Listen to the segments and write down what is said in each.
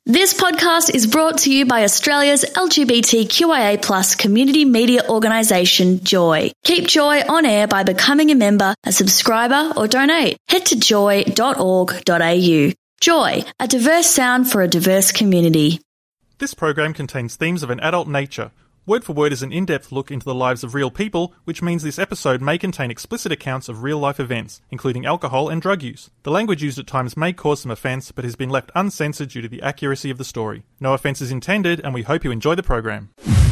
This podcast is brought to you by Australia's LGBTQIA+ community media organisation, Joy. Keep Joy on air by becoming a member, a subscriber or donate. Head to joy.org.au. Joy, a diverse sound for a diverse community. This program contains themes of an adult nature. Word for Word is an in-depth look into the lives of real people, which means this episode may contain explicit accounts of real-life events, including alcohol and drug use. The language used at times may cause some offence, but has been left uncensored due to the accuracy of the story. No offence is intended, and we hope you enjoy the program.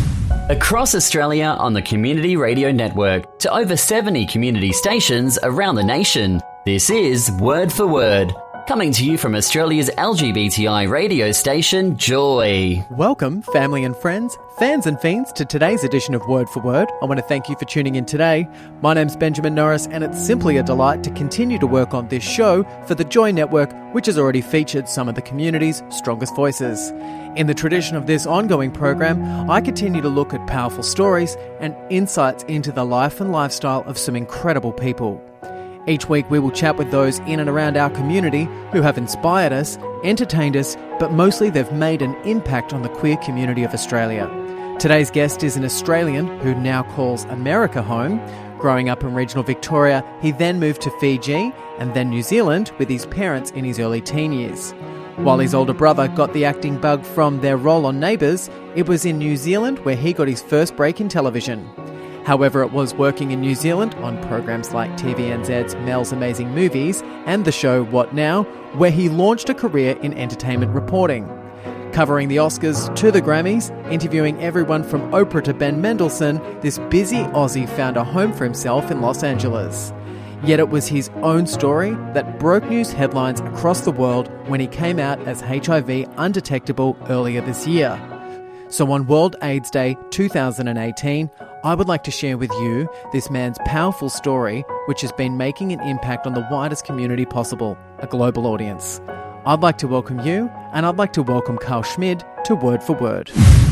Across Australia on the Community Radio Network to over 70 community stations around the nation, this is Word for Word. Coming to you from Australia's LGBTI radio station, Joy. Welcome, family and friends, fans and fiends, to today's edition of Word for Word. I want to thank you for tuning in today. My name's Benjamin Norris, and it's simply a delight to continue to work on this show for the Joy Network, which has already featured some of the community's strongest voices. In the tradition of this ongoing program, I continue to look at powerful stories and insights into the life and lifestyle of some incredible people. Each week we will chat with those in and around our community who have inspired us, entertained us, but mostly they've made an impact on the queer community of Australia. Today's guest is an Australian who now calls America home. Growing up in regional Victoria, he then moved to Fiji and then New Zealand with his parents in his early teen years. While his older brother got the acting bug from their role on Neighbours, it was in New Zealand where he got his first break in television. However, it was working in New Zealand on programs like TVNZ's Mel's Amazing Movies and the show What Now, where he launched a career in entertainment reporting. Covering the Oscars to the Grammys, interviewing everyone from Oprah to Ben Mendelsohn, this busy Aussie found a home for himself in Los Angeles. Yet it was his own story that broke news headlines across the world when he came out as HIV undetectable earlier this year. So on World AIDS Day 2018, I would like to share with you this man's powerful story, which has been making an impact on the widest community possible, a global audience. I'd like to welcome you, and I'd like to welcome Carl Schmid to Word for Word.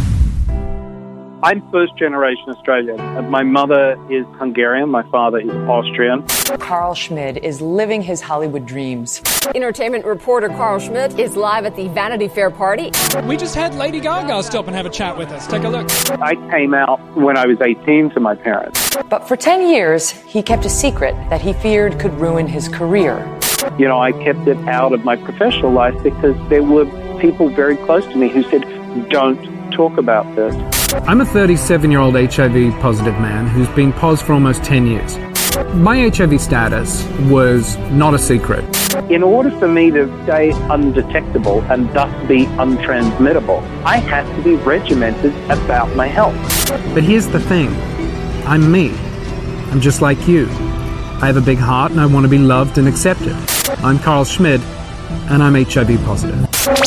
I'm first-generation Australian. My mother is Hungarian, my father is Austrian. Carl Schmid is living his Hollywood dreams. Entertainment reporter Carl Schmid is live at the Vanity Fair party. We just had Lady Gaga stop and have a chat with us. Take a look. I came out when I was 18 to my parents. But for 10 years, he kept a secret that he feared could ruin his career. You know, I kept it out of my professional life because there were people very close to me who said, don't talk about this. I'm a 37-year-old HIV positive man who's been POS for almost 10 years. My HIV status was not a secret. In order for me to stay undetectable and thus be untransmittable, I had to be regimented about my health. But here's the thing. I'm me. I'm just like you. I have a big heart and I want to be loved and accepted. I'm Carl Schmid and I'm HIV positive.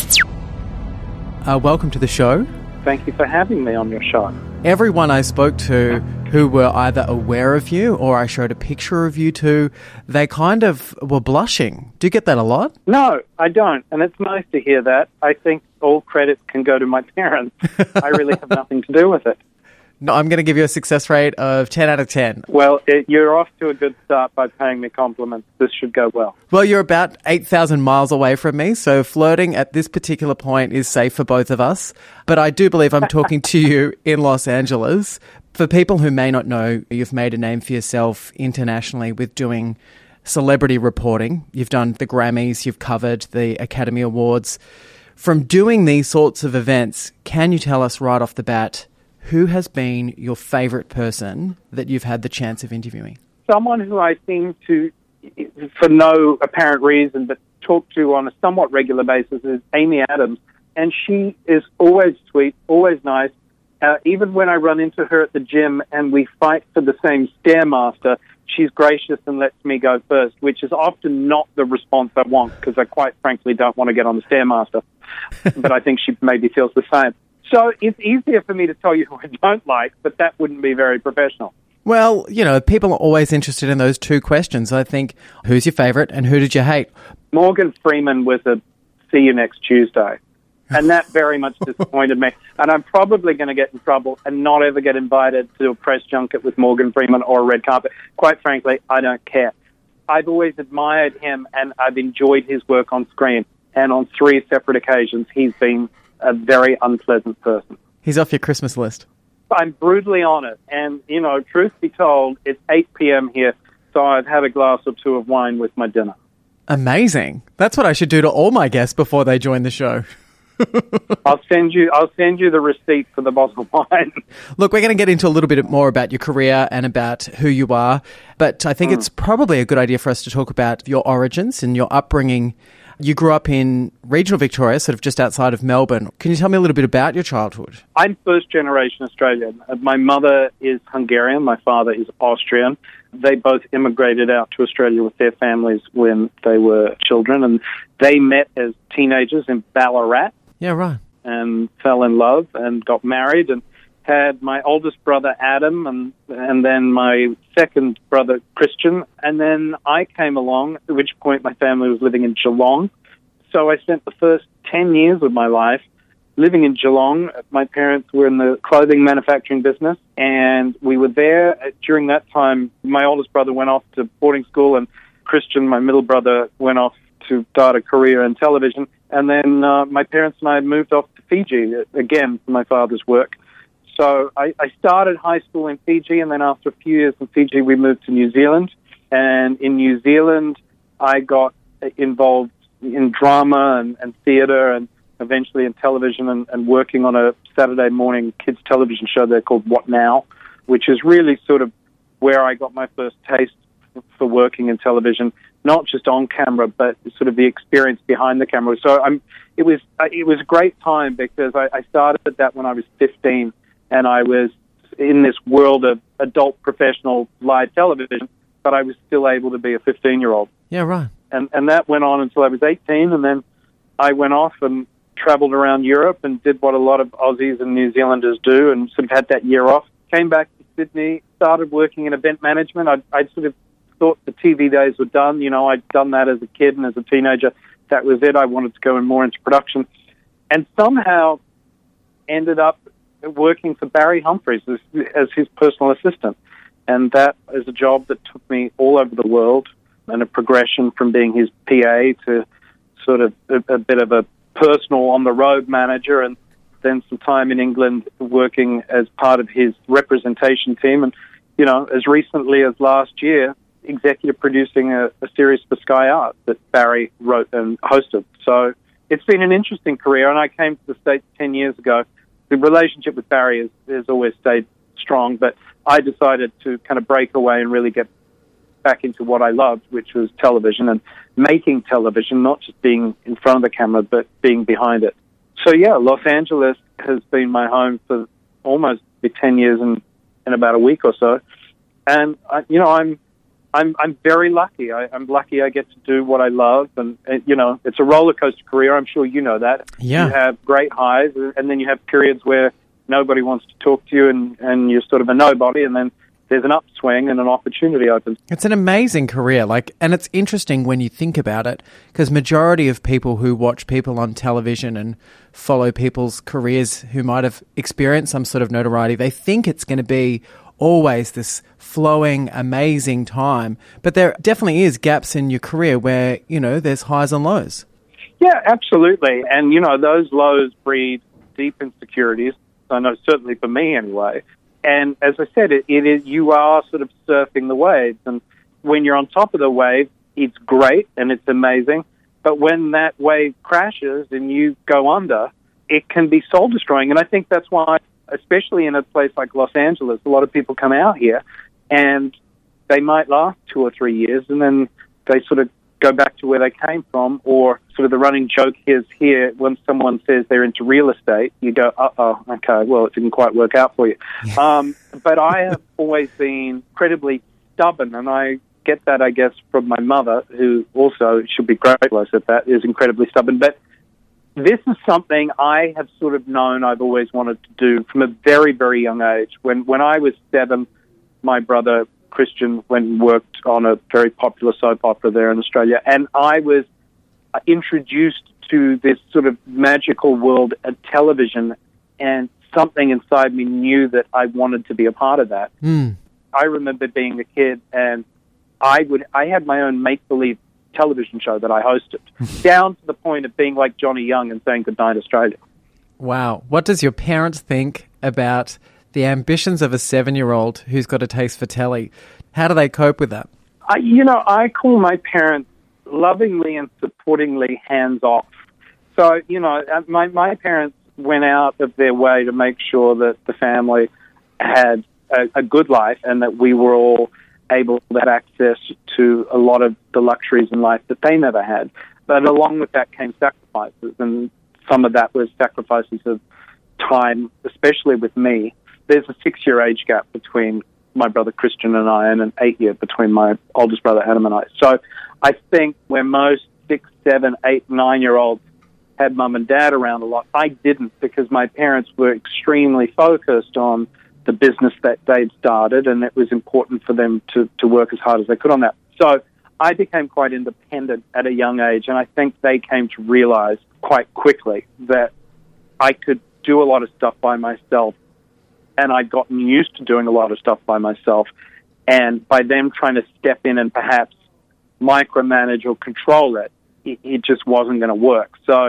Welcome to the show. Thank you for having me on your show. Everyone I spoke to who were either aware of you or I showed a picture of you to, they kind of were blushing. Do you get that a lot? No, I don't. And it's nice to hear that. I think all credit can go to my parents. I really have nothing to do with it. No, I'm going to give you a success rate of 10 out of 10. Well, you're off to a good start by paying me compliments. This should go well. Well, you're about 8,000 miles away from me, so flirting at this particular point is safe for both of us. But I do believe I'm talking to you in Los Angeles. For people who may not know, you've made a name for yourself internationally with doing celebrity reporting. You've done the Grammys, you've covered the Academy Awards. From doing these sorts of events, can you tell us right off the bat, who has been your favourite person that you've had the chance of interviewing? Someone who I seem to, for no apparent reason, but talk to on a somewhat regular basis is Amy Adams. And she is always sweet, always nice. Even when I run into her at the gym and we fight for the same Stairmaster, she's gracious and lets me go first, which is often not the response I want because I quite frankly don't want to get on the Stairmaster. But I think she maybe feels the same. So it's easier for me to tell you who I don't like, but that wouldn't be very professional. Well, you know, people are always interested in those two questions. I think, who's your favourite and who did you hate? Morgan Freeman was a see you next Tuesday. And that very much disappointed me. And I'm probably going to get in trouble and not ever get invited to a press junket with Morgan Freeman or a red carpet. Quite frankly, I don't care. I've always admired him and I've enjoyed his work on screen. And on 3 separate occasions, he's been a very unpleasant person. He's off your Christmas list. I'm brutally honest. And, you know, truth be told, it's 8 p.m. here, so I've had a glass or 2 of wine with my dinner. Amazing. That's what I should do to all my guests before they join the show. I'll send you the receipt for the bottle of wine. Look, we're going to get into a little bit more about your career and about who you are, but I think it's probably a good idea for us to talk about your origins and your upbringing. You grew up in regional Victoria, sort of just outside of Melbourne. Can you tell me a little bit about your childhood? I'm first-generation Australian. My mother is Hungarian. My father is Austrian. They both immigrated out to Australia with their families when they were children, and they met as teenagers in Ballarat. Yeah, right. And fell in love and got married and had my oldest brother, Adam, and then my second brother, Christian. And then I came along, at which point my family was living in Geelong. So I spent the first 10 years of my life living in Geelong. My parents were in the clothing manufacturing business, and we were there. During that time, my oldest brother went off to boarding school, and Christian, my middle brother, went off to start a career in television. And then my parents and I moved off to Fiji, again, for my father's work. So I started high school in Fiji, and then after a few years in Fiji, we moved to New Zealand. And in New Zealand, I got involved in drama and theatre and eventually in television and working on a Saturday morning kids television show there called What Now, which is really sort of where I got my first taste for working in television, not just on camera, but sort of the experience behind the camera. So it was a great time because I started that when I was 15, and I was in this world of adult professional live television, but I was still able to be a 15-year-old. Yeah, right. And that went on until I was 18, and then I went off and traveled around Europe and did what a lot of Aussies and New Zealanders do and sort of had that year off. Came back to Sydney, started working in event management. I sort of thought the TV days were done. You know, I'd done that as a kid and as a teenager. That was it. I wanted to go more into production. And somehow ended up working for Barry Humphries as his personal assistant. And that is a job that took me all over the world and a progression from being his PA to sort of a bit of a personal on-the-road manager, and then some time in England working as part of his representation team. And, you know, as recently as last year, executive producing a series for Sky Art that Barry wrote and hosted. So it's been an interesting career, and I came to the States 10 years ago. The relationship with Barry has always stayed strong, but I decided to kind of break away and really get back into what I loved, which was television and making television, not just being in front of the camera, but being behind it. So, yeah, Los Angeles has been my home for almost 10 years in about a week or so. And, you know, I'm very lucky. I'm lucky I get to do what I love. And, you know, it's a roller coaster career. I'm sure you know that. Yeah. You have great highs, and then you have periods where nobody wants to talk to you and you're sort of a nobody, and then there's an upswing and an opportunity opens. It's an amazing career, and it's interesting when you think about it, because majority of people who watch people on television and follow people's careers who might have experienced some sort of notoriety, they think it's going to be always this flowing, amazing time. But there definitely is gaps in your career where, you know, there's highs and lows. Yeah, absolutely. And, you know, those lows breed deep insecurities. I know, certainly for me anyway. And as I said, it is, you are sort of surfing the waves. And when you're on top of the wave, it's great and it's amazing. But when that wave crashes and you go under, it can be soul-destroying. And I think that's why, especially in a place like Los Angeles, a lot of people come out here and they might last 2 or 3 years and then they sort of go back to where they came from. Or sort of the running joke is here, when someone says they're into real estate, you go, uh-oh, okay, well, it didn't quite work out for you. But I have always been incredibly stubborn, and I get that, I guess, from my mother, who also should be grateful at that, is incredibly stubborn. But this is something I have sort of known I've always wanted to do from a very, very young age. When I was 7, my brother Christian went and worked on a very popular soap opera there in Australia, and I was introduced to this sort of magical world of television, and something inside me knew that I wanted to be a part of that. I remember being a kid, and I had my own make-believe television show that I hosted, down to the point of being like Johnny Young and saying goodnight Australia. Wow. What does your parents think about the ambitions of a 7-year-old who's got a taste for telly? How do they cope with that? I call my parents lovingly and supportingly hands-off. So, my parents went out of their way to make sure that the family had a good life and that we were all able to have access to a lot of the luxuries in life that they never had. But along with that came sacrifices, and some of that was sacrifices of time, especially with me. There's a 6-year age gap between my brother Christian and I, and an 8-year between my oldest brother Adam and I. So I think where most 6, 7, 8, 9-year-olds had mum and dad around a lot, I didn't, because my parents were extremely focused on the business that they'd started, and it was important for them to work as hard as they could on that. So I became quite independent at a young age, and I think they came to realize quite quickly that I could do a lot of stuff by myself, and I'd gotten used to doing a lot of stuff by myself, and by them trying to step in and perhaps micromanage or control it, it just wasn't going to work. So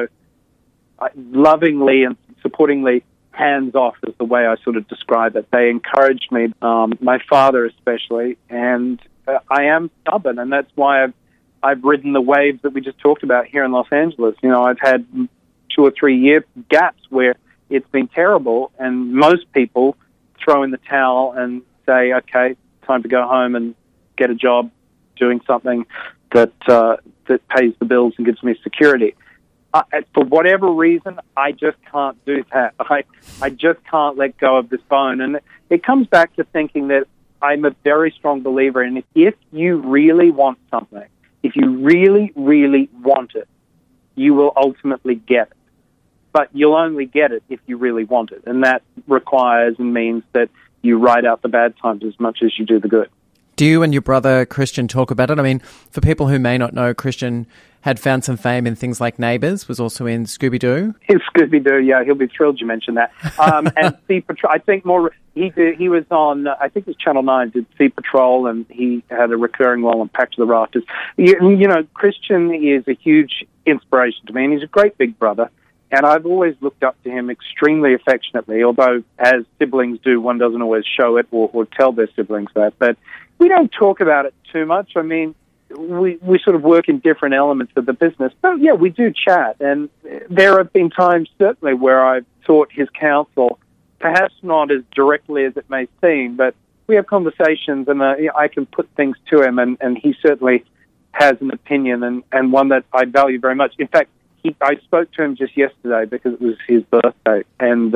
lovingly and supportingly, hands-off is the way I sort of describe it. They encouraged me, my father especially, and I am stubborn, and that's why I've ridden the waves that we just talked about here in Los Angeles. I've had 2 or 3 year gaps where it's been terrible, and most people throw in the towel and say, okay, time to go home and get a job doing something that pays the bills and gives me security. For whatever reason, I just can't do that. I just can't let go of this bone. And it comes back to thinking that I'm a very strong believer in if you really want something, if you really, really want it, you will ultimately get it. But you'll only get it if you really want it. And that requires and means that you ride out the bad times as much as you do the good. Do you and your brother Christian talk about it? I mean, for people who may not know, Christian had found some fame in things like Neighbours, was also in Scooby-Doo. In Scooby-Doo, yeah, he'll be thrilled you mentioned that. And Sea Patrol, I think he was on, I think it was Channel 9, did Sea Patrol, and he had a recurring role on Pact to the Rafters. Christian is a huge inspiration to me, and he's a great big brother. And I've always looked up to him extremely affectionately, although, as siblings do, one doesn't always show it or tell their siblings that. But we don't talk about it too much. I mean, we sort of work in different elements of the business. But, yeah, we do chat. And there have been times, certainly, where I've sought his counsel, perhaps not as directly as it may seem, but we have conversations, and I can put things to him, and he certainly has an opinion, and one that I value very much. In fact, I spoke to him just yesterday because it was his birthday, and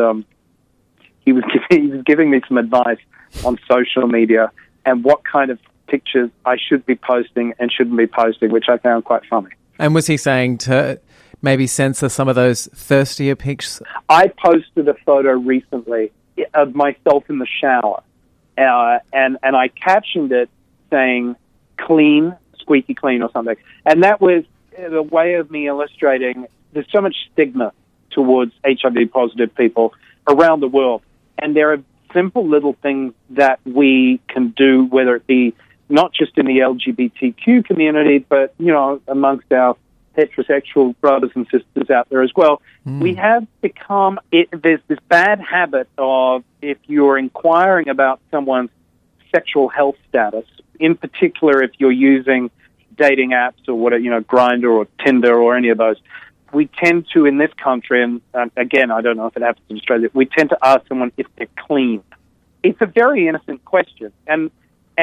he was giving me some advice on social media and what kind of pictures I should be posting and shouldn't be posting, which I found quite funny. And was he saying to maybe censor some of those thirstier pics? I posted a photo recently of myself in the shower, and I captioned it saying clean, squeaky clean or something. And that was the way of me illustrating there's so much stigma towards HIV-positive people around the world. And there are simple little things that we can do, whether it be not just in the LGBTQ community, but, amongst our heterosexual brothers and sisters out there as well. We have become, there's this bad habit of, if you're inquiring about someone's sexual health status, in particular if you're using dating apps or Grindr or Tinder or any of those, we tend to, in this country, and again, I don't know if it happens in Australia, we tend to ask someone if they're clean. It's a very innocent question, and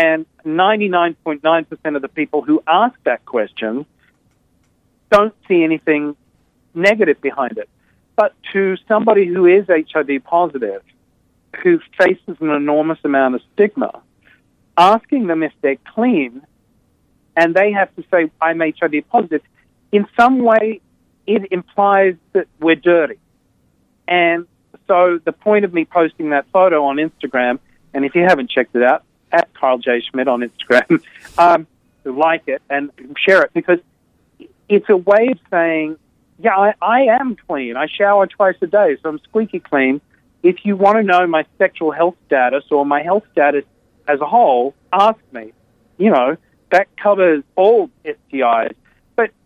99.9% of the people who ask that question don't see anything negative behind it. But to somebody who is HIV positive, who faces an enormous amount of stigma, asking them if they're clean, and they have to say, I'm HIV positive, in some way it implies that we're dirty. And so the point of me posting that photo on Instagram, and if you haven't checked it out, at Carl J. Schmidt on Instagram, like it and share it, because it's a way of saying, yeah, I am clean. I shower twice a day, so I'm squeaky clean. If you want to know my sexual health status or my health status as a whole, ask me. That covers all STIs.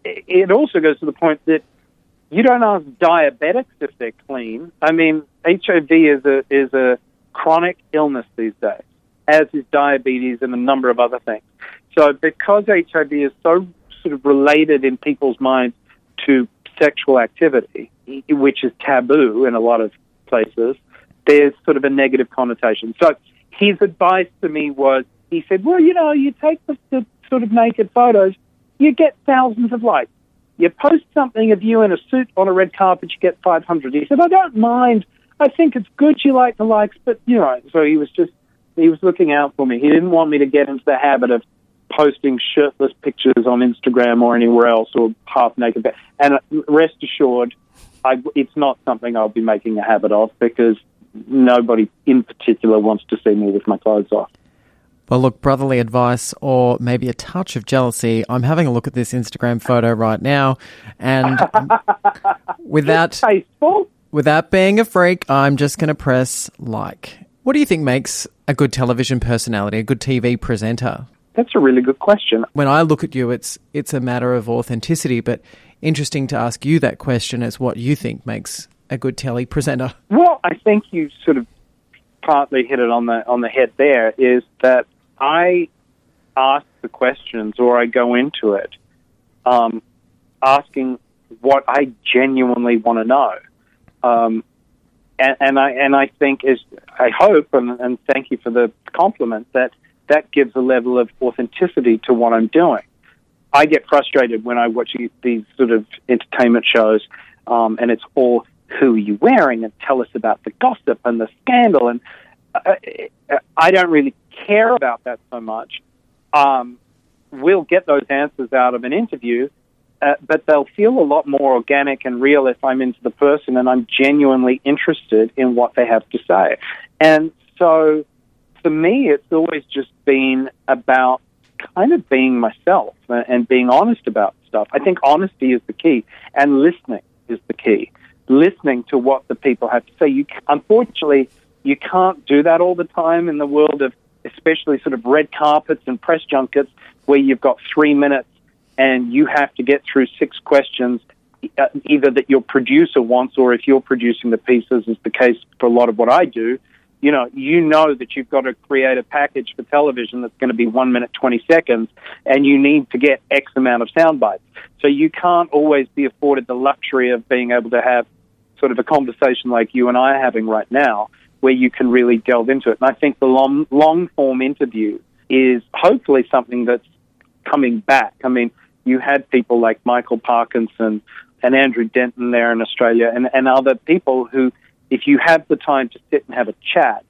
it also goes to the point that you don't ask diabetics if they're clean. I mean, HIV is a chronic illness these days, as is diabetes and a number of other things. So because HIV is so sort of related in people's minds to sexual activity, which is taboo in a lot of places, there's sort of a negative connotation. So his advice to me was, he said, well, you know, you take the sort of naked photos, you get thousands of likes. You post something of you in a suit on a red carpet, you get 500. He said, I don't mind. I think it's good you like the likes, but, you know, so he was looking out for me. He didn't want me to get into the habit of posting shirtless pictures on Instagram or anywhere else, or half naked. And rest assured, it's not something I'll be making a habit of, because nobody in particular wants to see me with my clothes off. Well, look, brotherly advice or maybe a touch of jealousy. I'm having a look at this Instagram photo right now, and without being a freak, I'm just going to press like. What do you think makes a good television personality, a good TV presenter? That's a really good question. When I look at you, it's a matter of authenticity, but interesting to ask you that question as what you think makes a good telly presenter. Well, I think you sort of partly hit it on the head there, is that I ask the questions, or I go into it asking what I genuinely want to know. And I think, I hope, and thank you for the compliment, that gives a level of authenticity to what I'm doing. I get frustrated when I watch these sort of entertainment shows, and it's all, who are you wearing, and tell us about the gossip and the scandal, and I don't really care about that so much. We'll get those answers out of an interview, but they'll feel a lot more organic and real if I'm into the person and I'm genuinely interested in what they have to say. And so for me, it's always just been about kind of being myself and being honest about stuff. I think honesty is the key, and listening is the key. Listening to what the people have to say. Unfortunately, you can't do that all the time in the world of especially sort of red carpets and press junkets, where you've got 3 minutes and you have to get through 6 questions, either that your producer wants, or if you're producing the pieces, is the case for a lot of what I do. You know that you've got to create a package for television that's going to be 1 minute, 20 seconds, and you need to get X amount of sound bites. So you can't always be afforded the luxury of being able to have sort of a conversation like you and I are having right now, where you can really delve into it. And I think the long-form interview is hopefully something that's coming back. I mean, you had people like Michael Parkinson and Andrew Denton there in Australia, and other people who, if you have the time to sit and have a chat,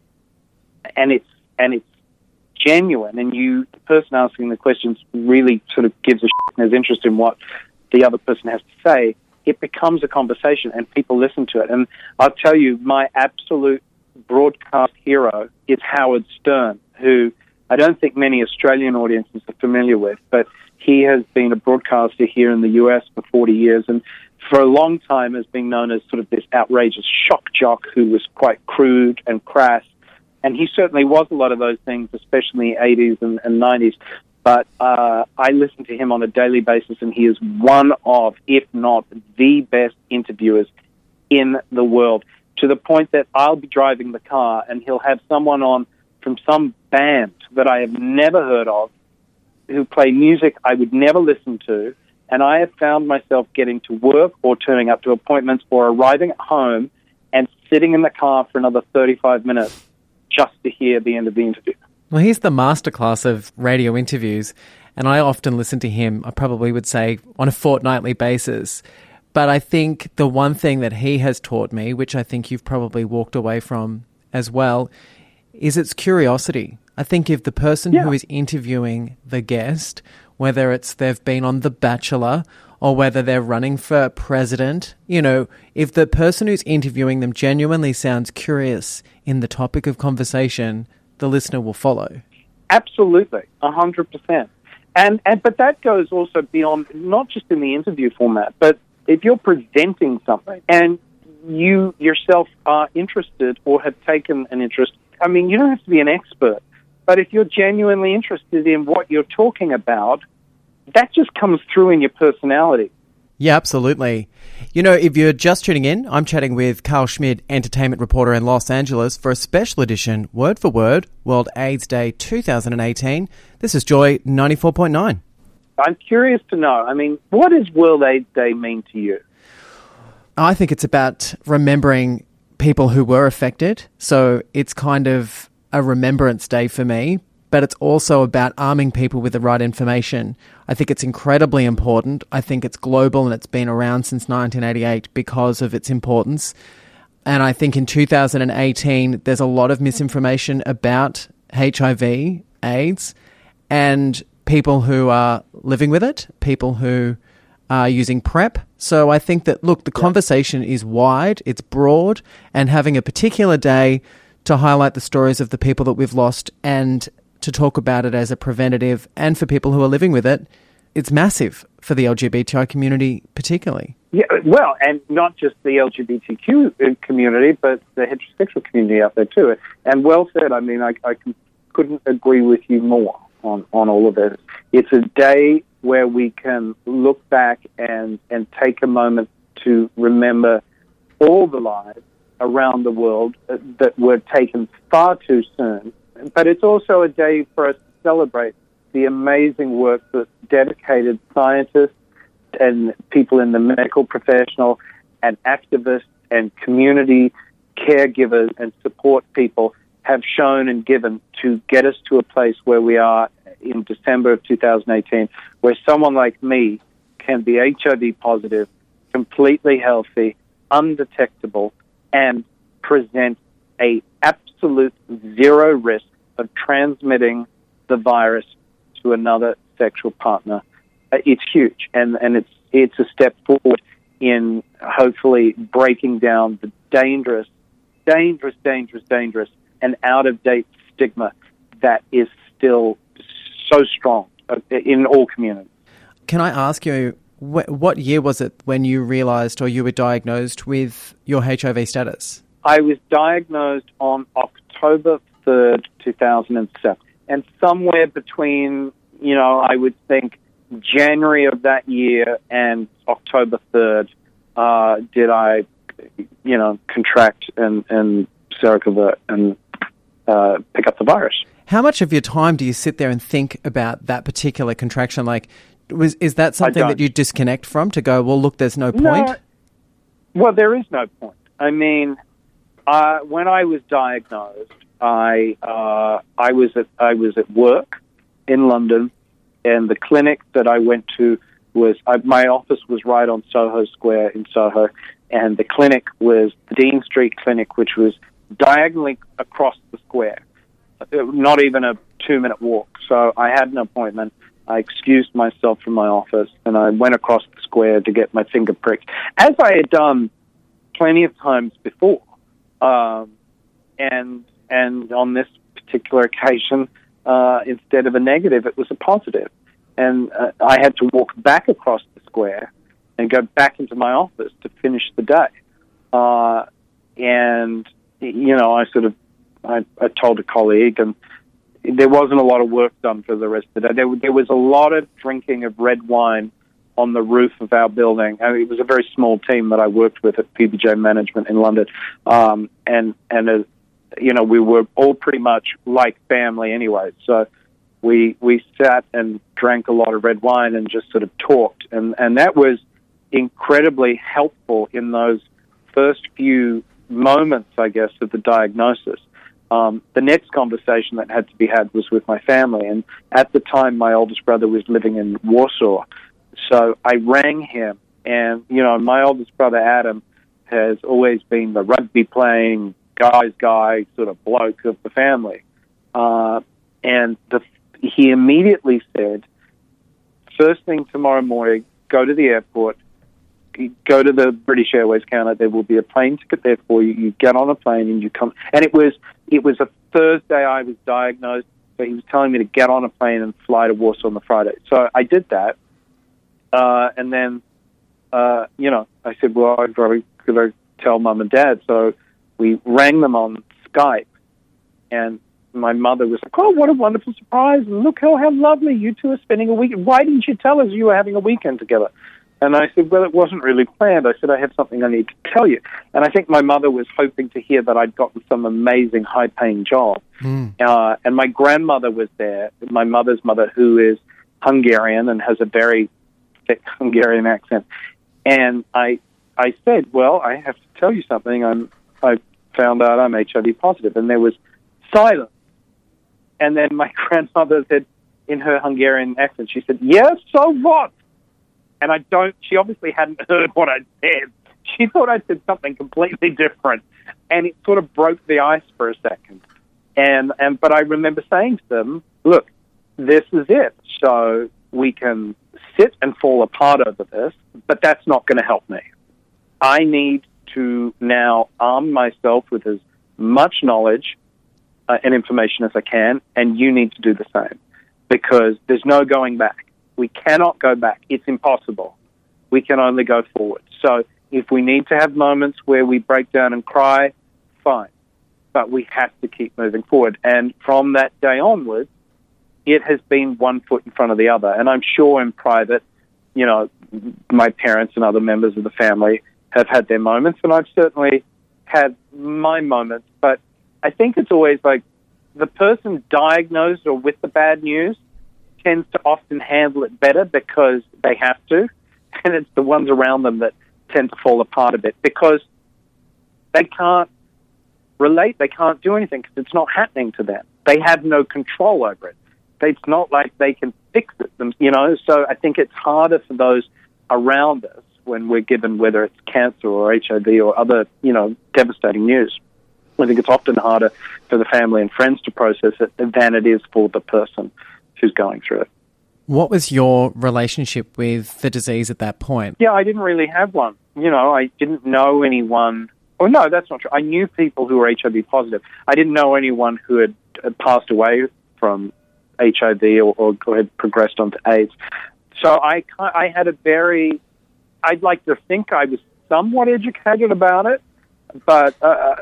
and it's genuine, and the person asking the questions really sort of gives a shit and is interested in what the other person has to say, it becomes a conversation and people listen to it. And I'll tell you, my absolute broadcast hero is Howard Stern, who I don't think many Australian audiences are familiar with, but he has been a broadcaster here in the US for 40 years, and for a long time has been known as sort of this outrageous shock jock who was quite crude and crass. And he certainly was a lot of those things, especially in the 80s and 90s. But I listen to him on a daily basis, and he is one of, if not the best interviewers in the world, to the point that I'll be driving the car and he'll have someone on from some band that I have never heard of who play music I would never listen to. And I have found myself getting to work or turning up to appointments or arriving at home and sitting in the car for another 35 minutes just to hear the end of the interview. Well, he's the masterclass of radio interviews, and I often listen to him, I probably would say, on a fortnightly basis. But I think the one thing that he has taught me, which I think you've probably walked away from as well, is its curiosity. I think if the person who is interviewing the guest, whether it's they've been on The Bachelor or whether they're running for president, if the person who's interviewing them genuinely sounds curious in the topic of conversation, the listener will follow. Absolutely, 100%. But that goes also beyond, not just in the interview format, but if you're presenting something and you yourself are interested or have taken an interest, I mean, you don't have to be an expert, but if you're genuinely interested in what you're talking about, that just comes through in your personality. Yeah, absolutely. You know, if you're just tuning in, I'm chatting with Carl Schmid, entertainment reporter in Los Angeles, for a special edition, Word for Word, World AIDS Day 2018. This is Joy 94.9. I'm curious to know, I mean, what does World AIDS Day mean to you? I think it's about remembering people who were affected. So it's kind of a remembrance day for me, but it's also about arming people with the right information. I think it's incredibly important. I think it's global and it's been around since 1988 because of its importance. And I think in 2018, there's a lot of misinformation about HIV, AIDS, and people who are living with it, people who are using PrEP. So I think that, look, the conversation is wide, it's broad, and having a particular day to highlight the stories of the people that we've lost and to talk about it as a preventative, and for people who are living with it, it's massive for the LGBTI community particularly. Yeah, well, and not just the LGBTQ community, but the heterosexual community out there too. And well said. I mean, I couldn't agree with you more on all of this. It's a day where we can look back and take a moment to remember all the lives around the world that were taken far too soon. But it's also a day for us to celebrate the amazing work that dedicated scientists and people in the medical professional and activists and community caregivers and support people have shown and given to get us to a place where we are in December of 2018, where someone like me can be HIV positive, completely healthy, undetectable, and present a absolute zero risk of transmitting the virus to another sexual partner. It's huge, and it's a step forward in hopefully breaking down the dangerous and out-of-date stigma that is still so strong in all communities. Can I ask you, what year was it when you realised or you were diagnosed with your HIV status? I was diagnosed on October 3rd, 2007. And somewhere between, I would think January of that year and October 3rd, did I, contract and seroconvert and pick up the virus. How much of your time do you sit there and think about that particular contraction? Like, is that something that you disconnect from to go, well, look, there's no point? No. Well, there is no point. I mean, when I was diagnosed, I was at work in London, and the clinic that I went to was my office was right on Soho Square in Soho, and the clinic was the Dean Street Clinic, which was diagonally across the square, not even a 2-minute walk. So I had an appointment. I excused myself from my office, and I went across the square to get my finger pricked, as I had done plenty of times before. And on this particular occasion, instead of a negative, it was a positive. And I had to walk back across the square and go back into my office to finish the day. And, I told a colleague, and there wasn't a lot of work done for the rest of the day. There was a lot of drinking of red wine on the roof of our building. I mean, it was a very small team that I worked with at PBJ Management in London. We were all pretty much like family anyway. So we sat and drank a lot of red wine and just sort of talked. And that was incredibly helpful in those first few moments, I guess, of the diagnosis. The next conversation that had to be had was with my family. And at the time, my oldest brother was living in Warsaw. So I rang him. And, my oldest brother, Adam, has always been the rugby-playing guy's guy sort of bloke of the family. He immediately said, first thing tomorrow morning, go to the airport, go to the British Airways counter. There will be a plane ticket there for you. You get on a plane and you come. And it was a Thursday I was diagnosed, so he was telling me to get on a plane and fly to Warsaw on the Friday. So I did that. And then, I said, well, I'd probably could tell Mum and Dad. So we rang them on Skype, and my mother was like, oh, what a wonderful surprise. And look how lovely you two are spending a weekend. Why didn't you tell us you were having a weekend together? And I said, well, it wasn't really planned. I said, I have something I need to tell you. And I think my mother was hoping to hear that I'd gotten some amazing high-paying job. And my grandmother was there, my mother's mother, who is Hungarian and has a very thick Hungarian accent. And I said, well, I have to tell you something. I found out I'm HIV positive. And there was silence. And then my grandmother said, in her Hungarian accent, she said, yes, so what? And she obviously hadn't heard what I'd said. She thought I'd said something completely different. And it sort of broke the ice for a second. But I remember saying to them, look, this is it. So we can sit and fall apart over this, but that's not going to help me. I need to now arm myself with as much knowledge and information as I can, and you need to do the same, because there's no going back. We cannot go back. It's impossible. We can only go forward. So if we need to have moments where we break down and cry, fine. But we have to keep moving forward. And from that day onwards, it has been one foot in front of the other. And I'm sure in private, you know, my parents and other members of the family have had their moments, and I've certainly had my moments. But I think it's always like the person diagnosed or with the bad news tends to often handle it better because they have to, and it's the ones around them that tend to fall apart a bit because they can't relate, they can't do anything because it's not happening to them. They have no control over it. It's not like they can fix it, you know, so I think it's harder for those around us when we're given, whether it's cancer or HIV or other, you know, devastating news. I think it's often harder for the family and friends to process it than it is for the person who's going through it. What was your relationship with the disease at that point? Yeah, I didn't really have one. You know, I didn't know anyone. Oh, no, that's not true. I knew people who were HIV positive. I didn't know anyone who had passed away from HIV or had progressed onto AIDS. So I had a very, I'd like to think I was somewhat educated about it, but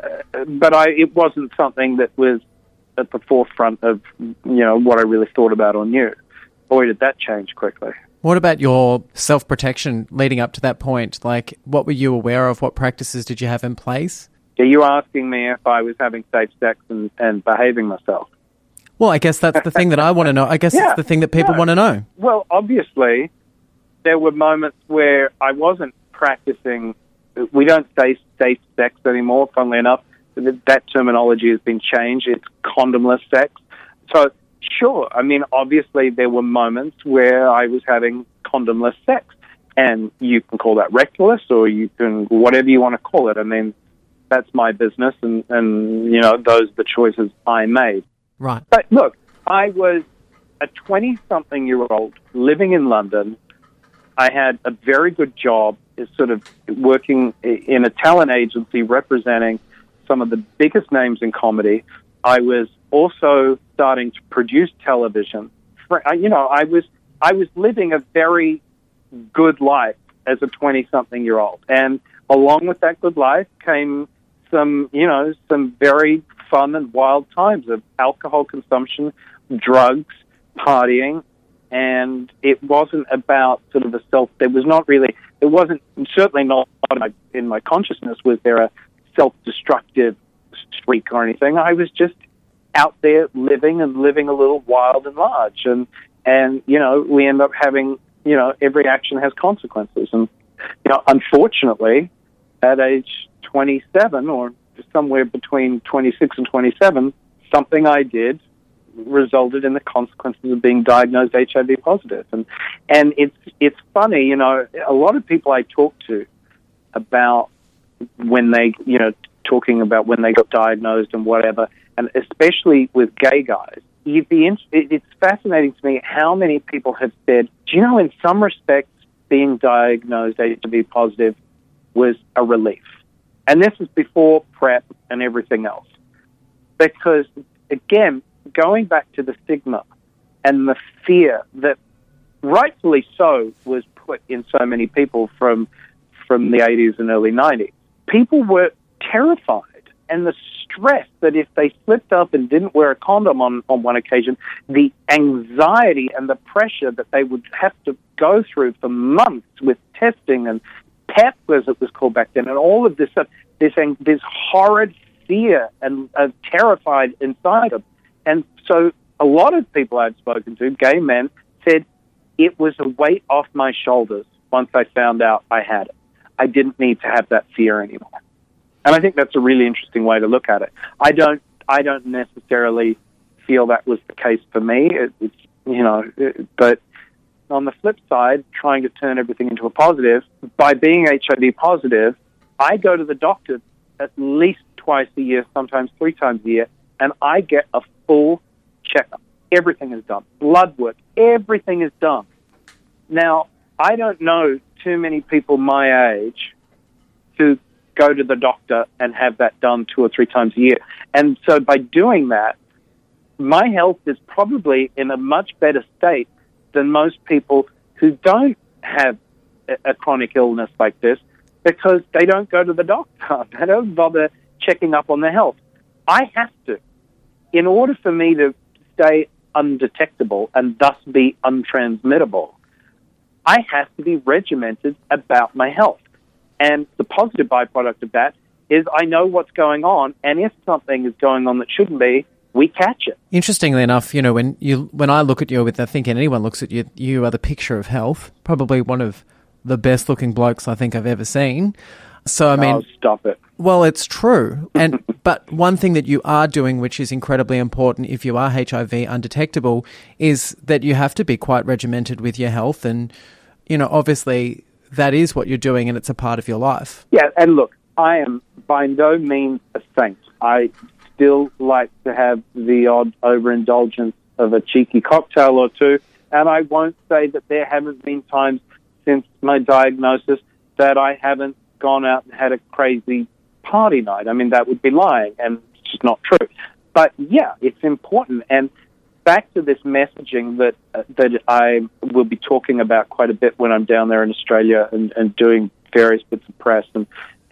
it wasn't something that was at the forefront of, you know, what I really thought about or knew. Boy, did that change quickly. What about your self-protection leading up to that point? Like, what were you aware of? What practices did you have in place? Are you asking me if I was having safe sex and behaving myself? Well, I guess that's the thing that I want to know. I guess it's the thing that people want to know. Well, obviously, there were moments where I wasn't practicing. We don't say safe sex anymore, funnily enough. That terminology has been changed. It's condomless sex. So, sure, I mean, obviously there were moments where I was having condomless sex. And you can call that reckless or you can, whatever you want to call it. I mean, that's my business and you know, those are the choices I made. Right. But look, I was a 20-something-year-old living in London. I had a very good job, sort of working in a talent agency representing some of the biggest names in comedy. I was also starting to produce television. You know, I was living a very good life as a 20-something-year-old. And along with that good life came some very fun and wild times of alcohol consumption, drugs, partying, and it wasn't about sort of certainly not in my consciousness was there a self-destructive streak or anything. I was just out there living a little wild and large. And you know, we end up having, you know, every action has consequences. And, you know, unfortunately, at age 27 or somewhere between 26 and 27, something I did resulted in the consequences of being diagnosed HIV positive. And it's funny, you know, a lot of people I talk to about when they, you know, talking about when they got diagnosed and whatever, and especially with gay guys, it's fascinating to me how many people have said, do you know, in some respects, being diagnosed HIV positive was a relief. And this is before PrEP and everything else. Because, again, going back to the stigma and the fear that rightfully so was put in so many people from the 80s and early 90s, people were terrified. And the stress that if they slipped up and didn't wear a condom on one occasion, the anxiety and the pressure that they would have to go through for months with testing and PEP, as it was called back then, and all of this stuff, this horrid fear and terrified inside them. And so a lot of people I'd spoken to, gay men, said it was a weight off my shoulders once I found out I had it. I didn't need to have that fear anymore. And I think that's a really interesting way to look at it. I don't necessarily feel that was the case for me. But on the flip side, trying to turn everything into a positive, by being HIV positive, I go to the doctor at least twice a year, sometimes 3 times a year, and I get a full checkup. Everything is done. Blood work, everything is done. Now, I don't know too many people my age who go to the doctor and have that done 2 or 3 times a year. And so by doing that, my health is probably in a much better state than most people who don't have a chronic illness like this, because they don't go to the doctor. They don't bother checking up on their health. I have to. In order for me to stay undetectable and thus be untransmittable, I have to be regimented about my health. And the positive byproduct of that is I know what's going on, and if something is going on that shouldn't be, we catch it. Interestingly enough, when I look at you, I think anyone looks at you, you are the picture of health, probably one of the best-looking blokes I think I've ever seen. So, I mean... Oh, stop it. Well, it's true. But one thing that you are doing, which is incredibly important if you are HIV undetectable, is that you have to be quite regimented with your health. And, obviously that is what you're doing and it's a part of your life. Yeah, and look, I am by no means a saint. I still like to have the odd overindulgence of a cheeky cocktail or two, and I won't say that there haven't been times since my diagnosis that I haven't gone out and had a crazy party night. I mean, that would be lying, and it's just not true. But yeah, it's important. And back to this messaging that I will be talking about quite a bit when I'm down there in Australia and doing various bits of press and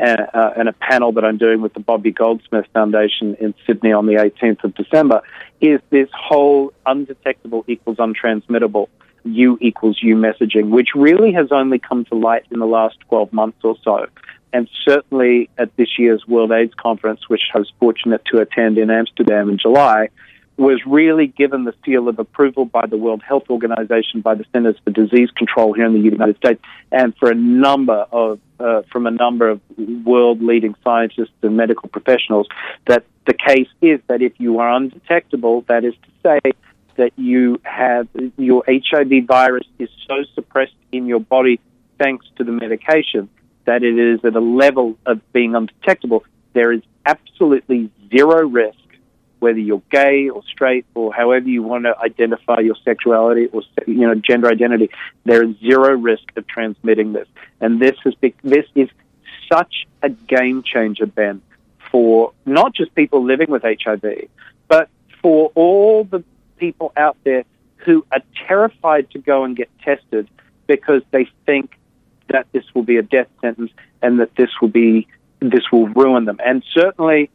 a panel that I'm doing with the Bobby Goldsmith Foundation in Sydney on the 18th of December, is this whole undetectable equals untransmittable, you equals you messaging, which really has only come to light in the last 12 months or so. And certainly at this year's World AIDS Conference, which I was fortunate to attend in Amsterdam in July, was really given the seal of approval by the World Health Organization, by the Centers for Disease Control here in the United States, and for from a number of world-leading scientists and medical professionals, that the case is that if you are undetectable, that is to say that you have your HIV virus is so suppressed in your body thanks to the medication that it is at a level of being undetectable, there is absolutely zero risk, whether you're gay or straight or however you want to identify your sexuality or gender identity, there is zero risk of transmitting this. And this is such a game changer, Ben, for not just people living with HIV, but for all the people out there who are terrified to go and get tested because they think that this will be a death sentence and that this will ruin them. And certainly,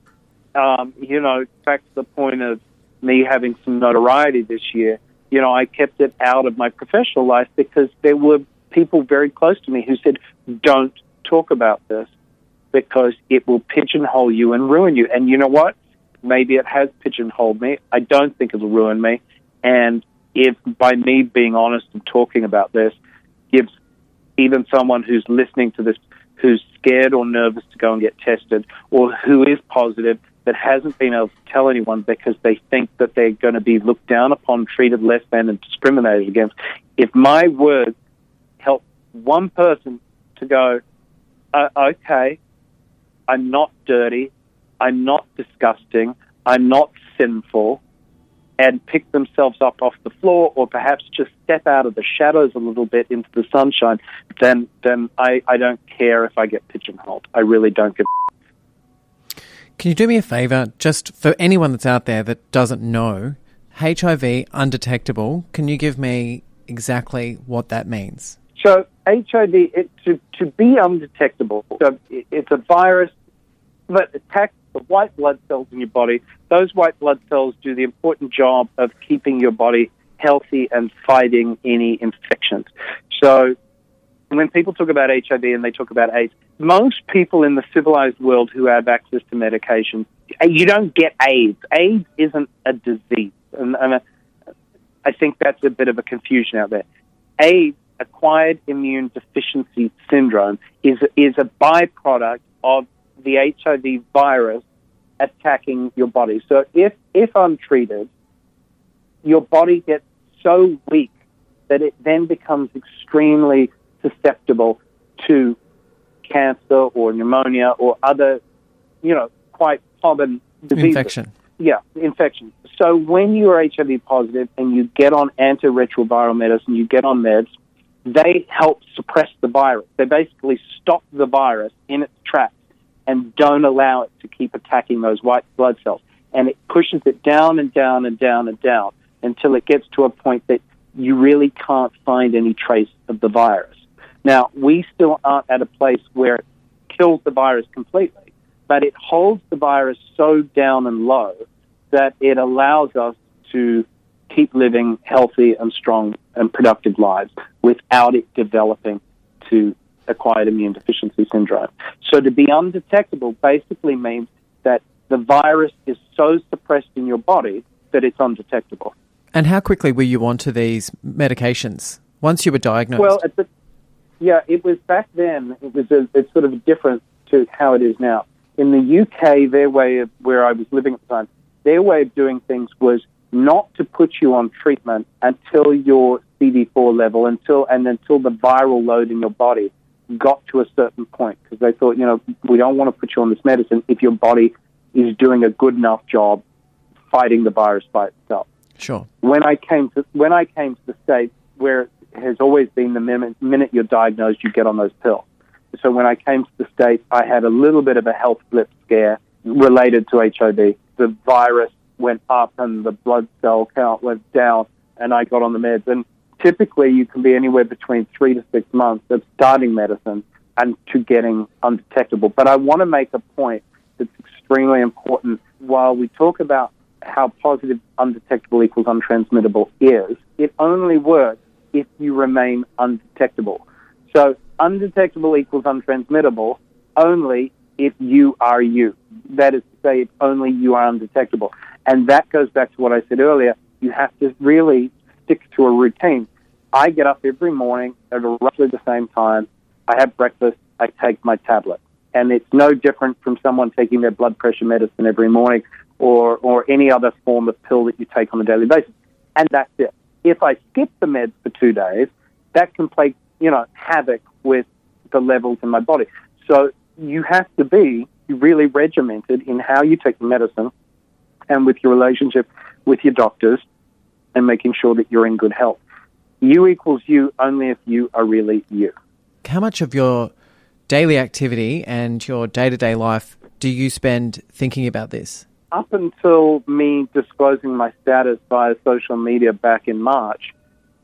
back to the point of me having some notoriety this year, I kept it out of my professional life because there were people very close to me who said, don't talk about this because it will pigeonhole you and ruin you. And you know what? Maybe it has pigeonholed me. I don't think it'll ruin me. And if by me being honest and talking about this gives even someone who's listening to this, who's scared or nervous to go and get tested, or who is positive that hasn't been able to tell anyone because they think that they're going to be looked down upon, treated less than, and discriminated against, if my words help one person to go, okay, I'm not dirty, I'm not disgusting, I'm not sinful, and pick themselves up off the floor or perhaps just step out of the shadows a little bit into the sunshine, then I don't care if I get pigeonholed. I really don't give a... Can you do me a favour, just for anyone that's out there that doesn't know, HIV undetectable, can you give me exactly what that means? So HIV, to be undetectable, so it's a virus that attacks the white blood cells in your body. Those white blood cells do the important job of keeping your body healthy and fighting any infections. So when people talk about HIV and they talk about AIDS, most people in the civilized world who have access to medication, you don't get AIDS. AIDS isn't a disease. And I think that's a bit of a confusion out there. AIDS, acquired immune deficiency syndrome, is a byproduct of the HIV virus attacking your body. So if untreated, your body gets so weak that it then becomes extremely susceptible to cancer or pneumonia or other, quite common diseases. Infection. Yeah, infection. So when you are HIV positive and you get on antiretroviral medicine, you get on meds, they help suppress the virus. They basically stop the virus in its tracks and don't allow it to keep attacking those white blood cells. And it pushes it down and down and down and down until it gets to a point that you really can't find any trace of the virus. Now, we still aren't at a place where it kills the virus completely, but it holds the virus so down and low that it allows us to keep living healthy and strong and productive lives without it developing to acquired immune deficiency syndrome. So to be undetectable basically means that the virus is so suppressed in your body that it's undetectable. And how quickly were you onto these medications once you were diagnosed? Well, it was back then. It's sort of different to how it is now. In the UK, their way of, where I was living at the time, their way of doing things was not to put you on treatment until your CD4 level, until the viral load in your body got to a certain point, because they thought, we don't want to put you on this medicine if your body is doing a good enough job fighting the virus by itself. Sure. When I came to the States, where it has always been the minute you're diagnosed, you get on those pills. So when I came to the States, I had a little bit of a health blip scare related to HIV. The virus went up and the blood cell count went down, and I got on the meds. And typically you can be anywhere between 3 to 6 months of starting medicine and to getting undetectable. But I want to make a point that's extremely important. While we talk about how positive undetectable equals untransmittable is, it only works if you remain undetectable. So undetectable equals untransmittable only if you are you. That is to say, if only you are undetectable. And that goes back to what I said earlier. You have to really stick to a routine. I get up every morning at roughly the same time. I have breakfast. I take my tablet. And it's no different from someone taking their blood pressure medicine every morning or any other form of pill that you take on a daily basis. And that's it. If I skip the meds for 2 days, that can play, havoc with the levels in my body. So you have to be really regimented in how you take the medicine and with your relationship with your doctors and making sure that you're in good health. You equals you only if you are really you. How much of your daily activity and your day-to-day life do you spend thinking about this? Up until me disclosing my status via social media back in March,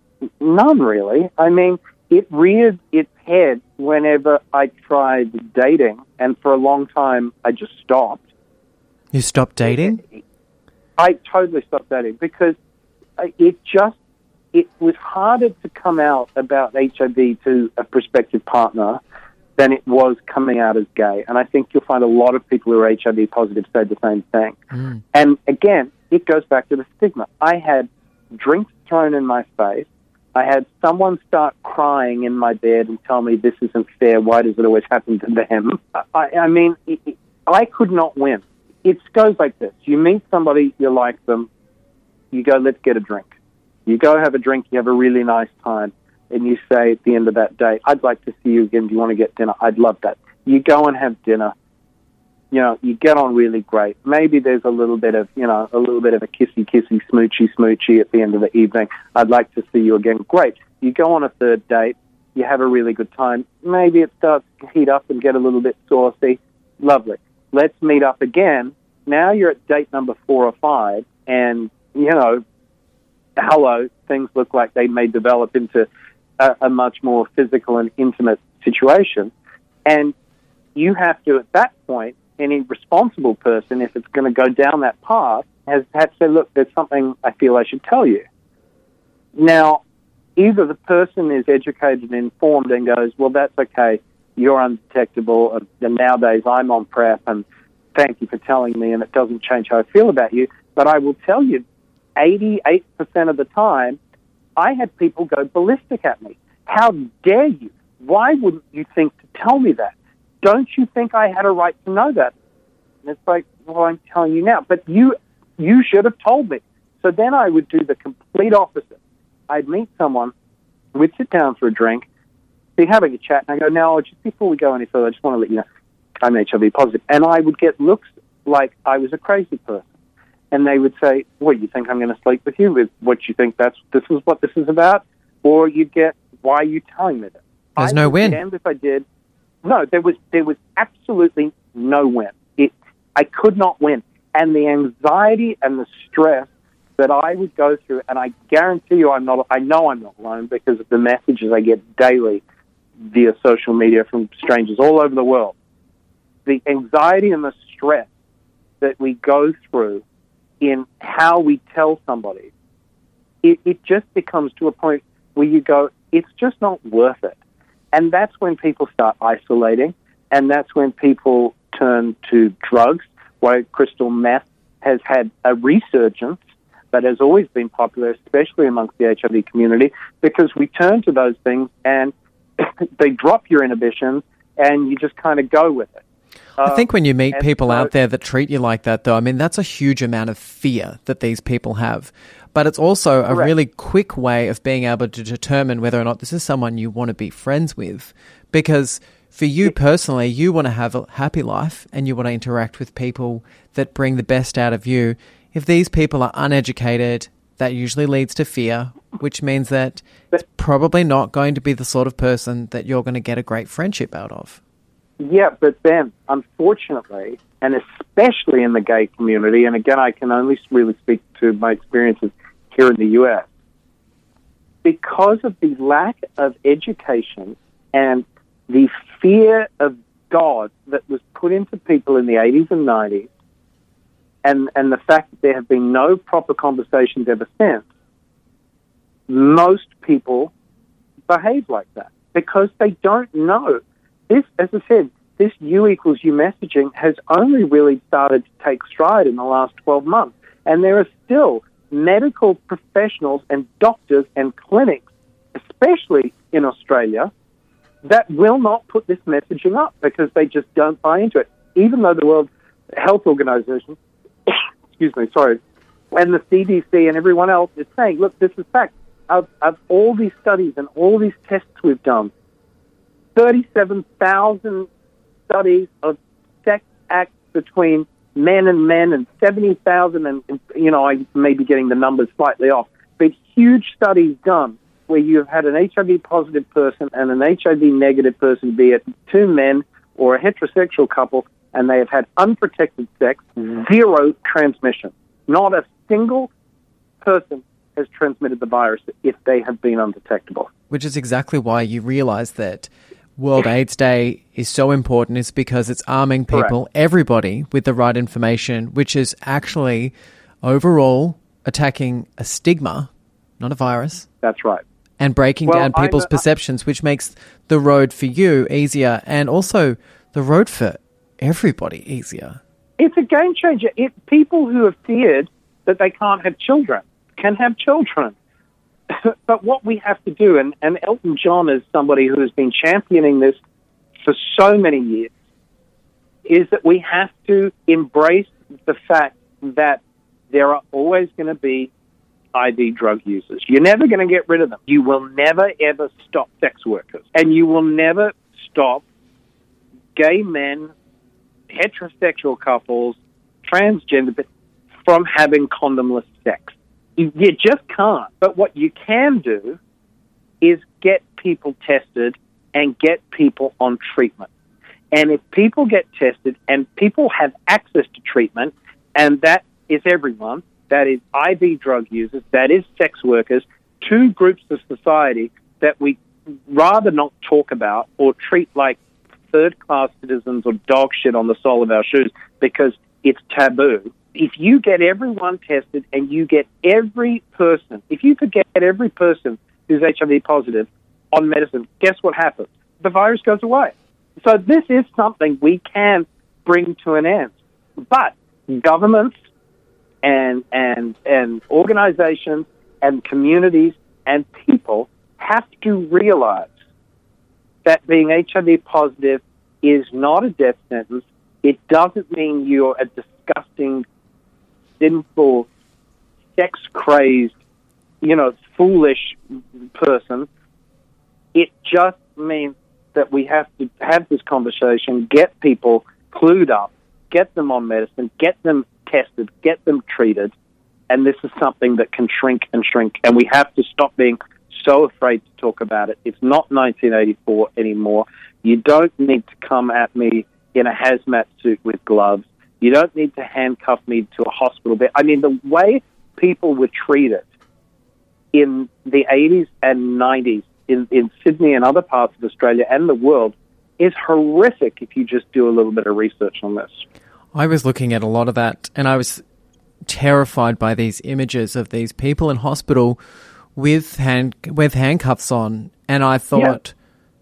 none really. I mean, it reared its head whenever I tried dating, and for a long time I just stopped. You stopped dating? I totally stopped dating because it was harder to come out about HIV to a prospective partner than it was coming out as gay. And I think you'll find a lot of people who are HIV positive say the same thing. Mm. And again, it goes back to the stigma. I had drinks thrown in my face. I had someone start crying in my bed and tell me this isn't fair. Why does it always happen to them? I mean, I could not win. It goes like this. You meet somebody, you like them, you go, let's get a drink. You go have a drink, you have a really nice time, and you say at the end of that day, I'd like to see you again. Do you want to get dinner? I'd love that. You go and have dinner. You get on really great. Maybe there's a little bit of a kissy, smoochy at the end of the evening. I'd like to see you again. Great. You go on a third date. You have a really good time. Maybe it starts to heat up and get a little bit saucy. Lovely. Let's meet up again. Now you're at date number 4 or 5, and, hello, things look like they may develop into a much more physical and intimate situation. And you have to, at that point, any responsible person, if it's going to go down that path, has had to say, look, there's something I feel I should tell you. Now, either the person is educated and informed and goes, well, that's okay, you're undetectable, and nowadays I'm on PrEP, and thank you for telling me, and it doesn't change how I feel about you. But I will tell you, 88% of the time, I had people go ballistic at me. How dare you? Why wouldn't you think to tell me that? Don't you think I had a right to know that? And it's like, well, I'm telling you now, but you should have told me. So then I would do the complete opposite. I'd meet someone, we'd sit down for a drink, be having a chat, and I go, now, just before we go any further, I just want to let you know, I'm HIV positive. And I would get looks like I was a crazy person. And they would say, what, you think I'm going to sleep with you? With what you think this is what this is about? Or you'd get, why are you telling me that? There's no win. And if I did, no, there was absolutely no win. I could not win. And the anxiety and the stress that I would go through, and I guarantee you I know I'm not alone because of the messages I get daily via social media from strangers all over the world. The anxiety and the stress that we go through in how we tell somebody, it just becomes to a point where you go, it's just not worth it. And that's when people start isolating, and that's when people turn to drugs, where crystal meth has had a resurgence that has always been popular, especially amongst the HIV community, because we turn to those things and they drop your inhibitions and you just kind of go with it. I think when you meet people out there that treat you like that, though, I mean, that's a huge amount of fear that these people have. But it's also a really quick way of being able to determine whether or not this is someone you want to be friends with. Because for you personally, you want to have a happy life and you want to interact with people that bring the best out of you. If these people are uneducated, that usually leads to fear, which means that it's probably not going to be the sort of person that you're going to get a great friendship out of. Yeah, but Ben, unfortunately, and especially in the gay community, and again, I can only really speak to my experiences here in the U.S., because of the lack of education and the fear of God that was put into people in the 80s and 90s, and the fact that there have been no proper conversations ever since, most people behave like that because they don't know. This, as I said, this U equals U messaging has only really started to take stride in the last 12 months. And there are still medical professionals and doctors and clinics, especially in Australia, that will not put this messaging up because they just don't buy into it. Even though the World Health Organization, and the CDC and everyone else is saying, look, this is fact. Of all these studies and all these tests we've done, 37,000 studies of sex acts between men and 70,000, and I may be getting the numbers slightly off, but huge studies done where you've had an HIV positive person and an HIV negative person, be it two men or a heterosexual couple, and they have had unprotected sex, zero transmission. Not a single person has transmitted the virus if they have been undetectable. Which is exactly why you realise that World AIDS Day is so important, is because it's arming people, everybody, with the right information, which is actually overall attacking a stigma, not a virus. That's right. And breaking down people's perceptions, which makes the road for you easier and also the road for everybody easier. It's a game changer. People who have feared that they can't have children can have children. But what we have to do, and Elton John is somebody who has been championing this for so many years, is that we have to embrace the fact that there are always going to be IV drug users. You're never going to get rid of them. You will never, ever stop sex workers. And you will never stop gay men, heterosexual couples, transgender, but from having condomless sex. You just can't. But what you can do is get people tested and get people on treatment. And if people get tested and people have access to treatment, and that is everyone, that is IV drug users, that is sex workers, two groups of society that we rather not talk about or treat like third-class citizens or dog shit on the sole of our shoes because it's taboo. If you get everyone tested and you get every person, if you could get every person who's HIV positive on medicine, guess what happens? The virus goes away. So this is something we can bring to an end. But governments and organizations and communities and people have to realize that being HIV positive is not a death sentence. It doesn't mean you're a disgusting, sinful, sex-crazed, foolish person. It just means that we have to have this conversation, get people clued up, get them on medicine, get them tested, get them treated, and this is something that can shrink and shrink, and we have to stop being so afraid to talk about it. It's not 1984 anymore. You don't need to come at me in a hazmat suit with gloves. You don't need to handcuff me to a hospital bed. I mean, the way people were treated in the 80s and 90s in Sydney and other parts of Australia and the world is horrific if you just do a little bit of research on this. I was looking at a lot of that, and I was terrified by these images of these people in hospital with handcuffs on, and I thought,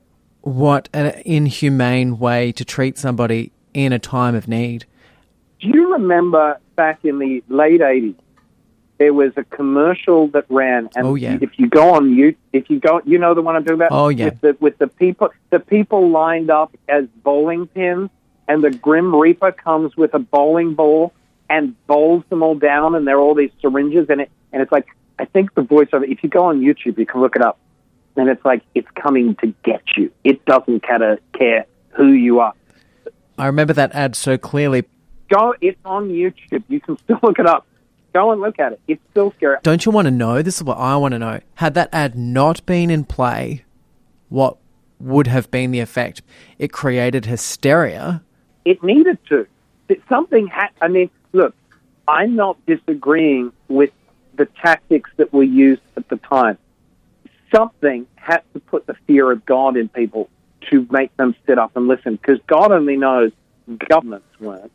what an inhumane way to treat somebody in a time of need. Do you remember back in the late 80s, there was a commercial that ran, and if you go on YouTube, you know the one I'm talking about? Oh, yeah. With the people lined up as bowling pins, and the Grim Reaper comes with a bowling ball and bowls them all down, and there are all these syringes, and it's like, I think the voiceover, if you go on YouTube, you can look it up, and it's like, it's coming to get you. It doesn't care who you are. I remember that ad so clearly. It's on YouTube. You can still look it up. Go and look at it. It's still scary. Don't you want to know? This is what I want to know. Had that ad not been in play, what would have been the effect? It created hysteria. It needed to. Look, I'm not disagreeing with the tactics that were used at the time. Something had to put the fear of God in people to make them sit up and listen, because God only knows governments weren't.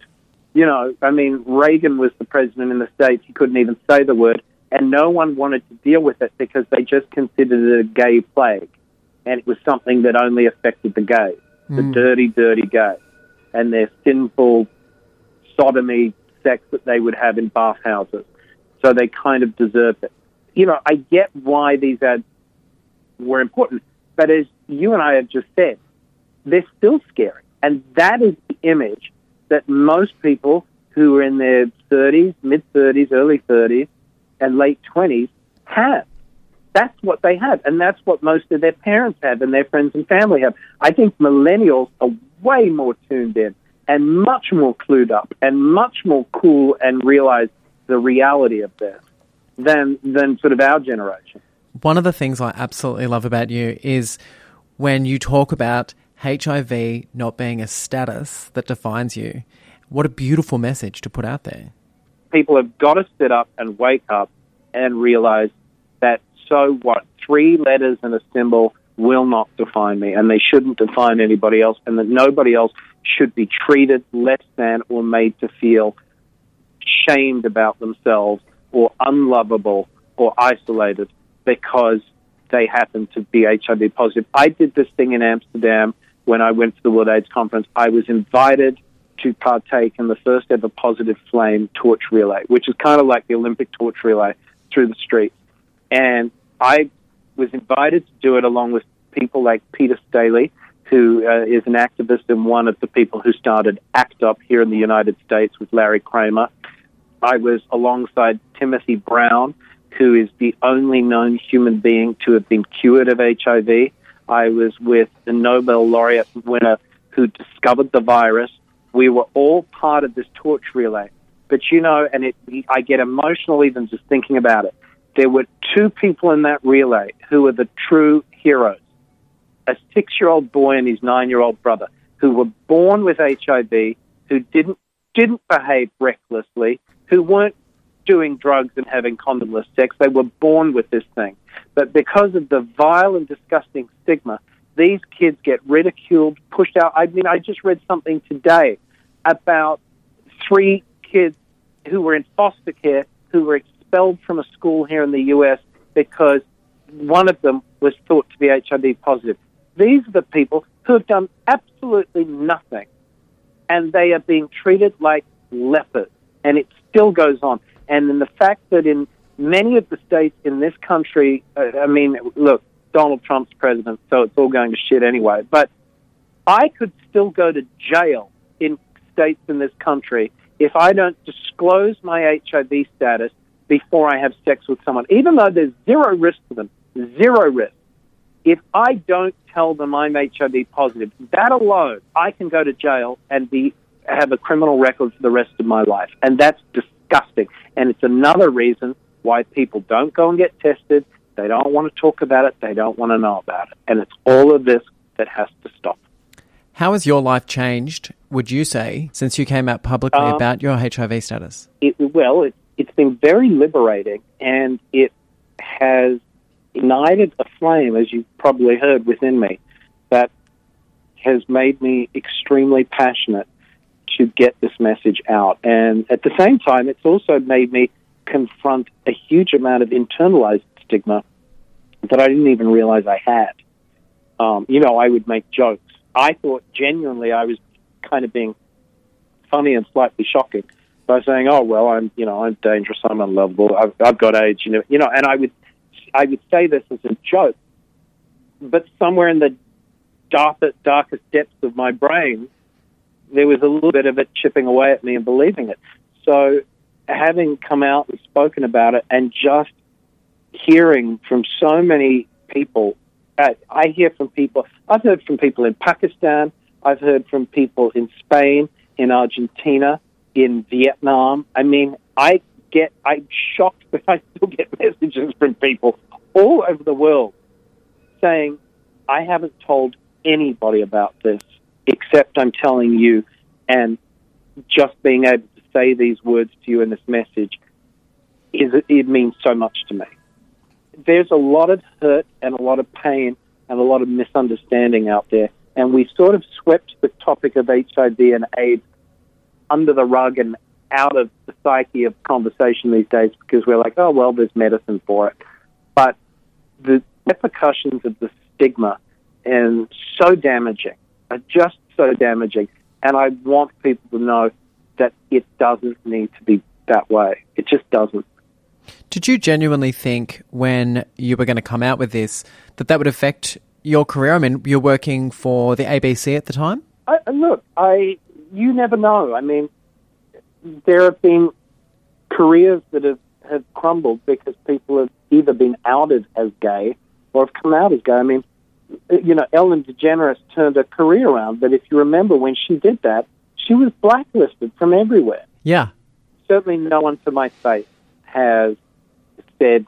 Reagan was the president in the States. He couldn't even say the word, and no one wanted to deal with it because they just considered it a gay plague, and it was something that only affected the gays, the dirty, dirty gays, and their sinful sodomy sex that they would have in bathhouses. So they kind of deserved it. I get why these ads were important, but as you and I have just said, they're still scary, and that is the image that most people who are in their 30s, mid-30s, early 30s, and late 20s have. That's what they have, and that's what most of their parents have and their friends and family have. I think millennials are way more tuned in and much more clued up and much more cool and realize the reality of this than sort of our generation. One of the things I absolutely love about you is when you talk about HIV not being a status that defines you. What a beautiful message to put out there. People have got to sit up and wake up and realize that, so what, 3 letters and a symbol will not define me, and they shouldn't define anybody else, and that nobody else should be treated less than or made to feel shamed about themselves or unlovable or isolated because they happen to be HIV positive. I did this thing in Amsterdam when I went to the World AIDS Conference. I was invited to partake in the first ever Positive Flame torch relay, which is kind of like the Olympic torch relay through the streets. And I was invited to do it along with people like Peter Staley, who is an activist and one of the people who started ACT UP here in the United States with Larry Kramer. I was alongside Timothy Brown, who is the only known human being to have been cured of HIV. I was with the Nobel laureate winner who discovered the virus. We were all part of this torch relay. But, I get emotional even just thinking about it. There were 2 people in that relay who were the true heroes. A 6-year-old boy and his 9-year-old brother who were born with HIV, who didn't behave recklessly, who weren't doing drugs and having condomless sex. They were born with this thing. But because of the vile and disgusting stigma, these kids get ridiculed, pushed out. I mean, I just read something today about 3 kids who were in foster care who were expelled from a school here in the U.S. because one of them was thought to be HIV positive. These are the people who have done absolutely nothing, and they are being treated like lepers, and it still goes on. And then the fact that in many of the states in this country, I mean, look, Donald Trump's president, so it's all going to shit anyway, but I could still go to jail in states in this country if I don't disclose my HIV status before I have sex with someone, even though there's zero risk to them, zero risk. If I don't tell them I'm HIV positive, that alone, I can go to jail and have a criminal record for the rest of my life. And that's disgusting. And it's another reason why people don't go and get tested. They don't want to talk about it. They don't want to know about it. And it's all of this that has to stop. How has your life changed, would you say, since you came out publicly about your HIV status? It's been very liberating, and it has ignited a flame, as you've probably heard, within me that has made me extremely passionate to get this message out. And at the same time, it's also made me confront a huge amount of internalized stigma that I didn't even realize I had. I would make jokes. I thought genuinely I was kind of being funny and slightly shocking by saying, "Oh well, I'm dangerous, I'm unlovable, I've got AIDS," and I would say this as a joke, but somewhere in the darkest depths of my brain, there was a little bit of it chipping away at me and believing it. So, having come out and spoken about it, and just hearing from so many people. I hear from people, I've heard from people in Pakistan, I've heard from people in Spain, in Argentina, in Vietnam. I mean, I'm shocked that I still get messages from people all over the world saying, I haven't told anybody about this except I'm telling you, and just being able to say these words to you in this message, it means so much to me. There's a lot of hurt and a lot of pain and a lot of misunderstanding out there. And we sort of swept the topic of HIV and AIDS under the rug and out of the psyche of conversation these days because we're like, oh, well, there's medicine for it. But the repercussions of the stigma are so damaging, are just so damaging. And I want people to know that it doesn't need to be that way. It just doesn't. Did you genuinely think when you were going to come out with this that would affect your career? I mean, you're working for the ABC at the time? You never know. I mean, there have been careers that have crumbled because people have either been outed as gay or have come out as gay. I mean, Ellen DeGeneres turned her career around, but if you remember when she did that, she was blacklisted from everywhere. Yeah. Certainly no one to my face has said,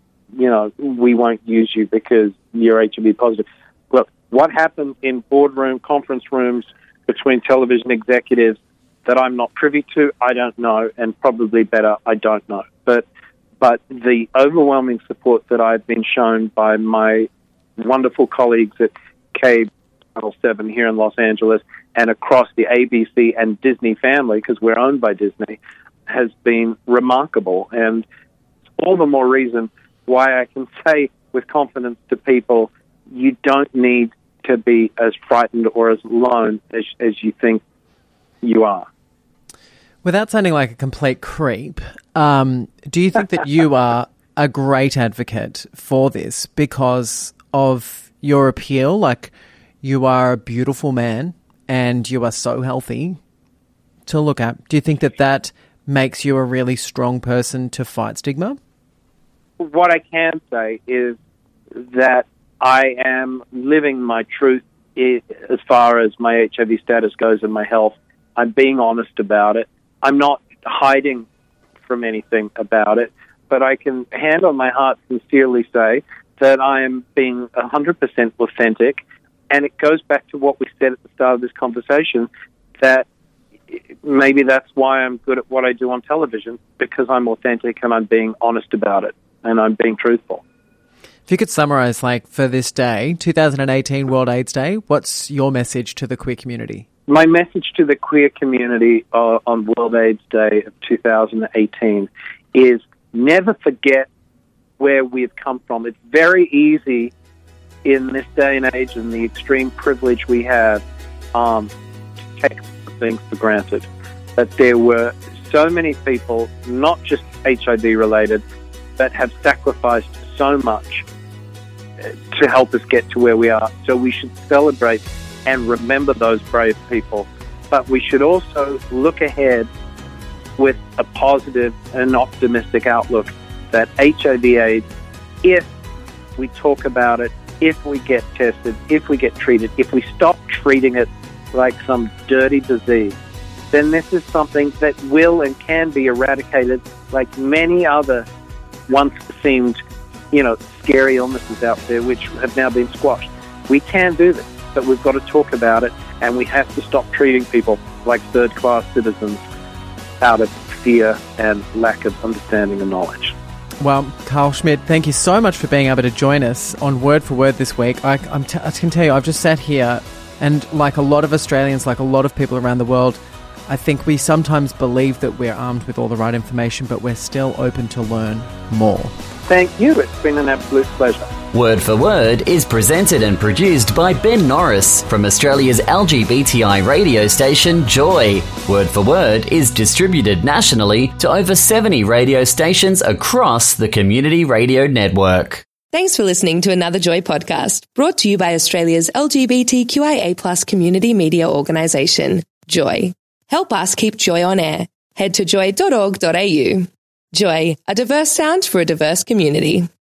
we won't use you because you're HIV positive. Look, what happens in boardroom, conference rooms between television executives that I'm not privy to, I don't know, and probably better, I don't know. But the overwhelming support that I've been shown by my wonderful colleagues at Channel 7 here in Los Angeles and across the ABC and Disney family, because we're owned by Disney, has been remarkable. And all the more reason why I can say with confidence to people, you don't need to be as frightened or as alone as you think you are. Without sounding like a complete creep, do you think that you are a great advocate for this because of your appeal? Like, you are a beautiful man and you are so healthy to look at. Do you think that makes you a really strong person to fight stigma? What I can say is that I am living my truth as far as my HIV status goes and my health. I'm being honest about it. I'm not hiding from anything about it, but I can hand on my heart sincerely say that I am being 100% authentic, and it goes back to what we said at the start of this conversation, that maybe that's why I'm good at what I do on television, because I'm authentic and I'm being honest about it and I'm being truthful. If you could summarise, for this day, 2018 World AIDS Day, what's your message to the queer community? My message to the queer community on World AIDS Day of 2018 is never forget where we've come from. It's very easy in this day and age and the extreme privilege we have to take things for granted. But there were so many people, not just HIV-related, that have sacrificed so much to help us get to where we are. So we should celebrate and remember those brave people. But we should also look ahead with a positive and optimistic outlook that HIV/AIDS, if we talk about it, if we get tested, if we get treated, if we stop treating it like some dirty disease, then this is something that will and can be eradicated like many other once seemed, scary illnesses out there which have now been squashed. We can do this, but we've got to talk about it, and we have to stop treating people like third-class citizens out of fear and lack of understanding and knowledge. Well, Carl Schmidt, thank you so much for being able to join us on Word for Word this week. I can tell you, I've just sat here, and like a lot of Australians, like a lot of people around the world, I think we sometimes believe that we're armed with all the right information, but we're still open to learn more. Thank you. It's been an absolute pleasure. Word for Word is presented and produced by Ben Norris from Australia's LGBTI radio station Joy. Word for Word is distributed nationally to over 70 radio stations across the Community Radio Network. Thanks for listening to another Joy podcast, brought to you by Australia's LGBTQIA+ community media organisation, Joy. Help us keep Joy on air. Head to joy.org.au. Joy, a diverse sound for a diverse community.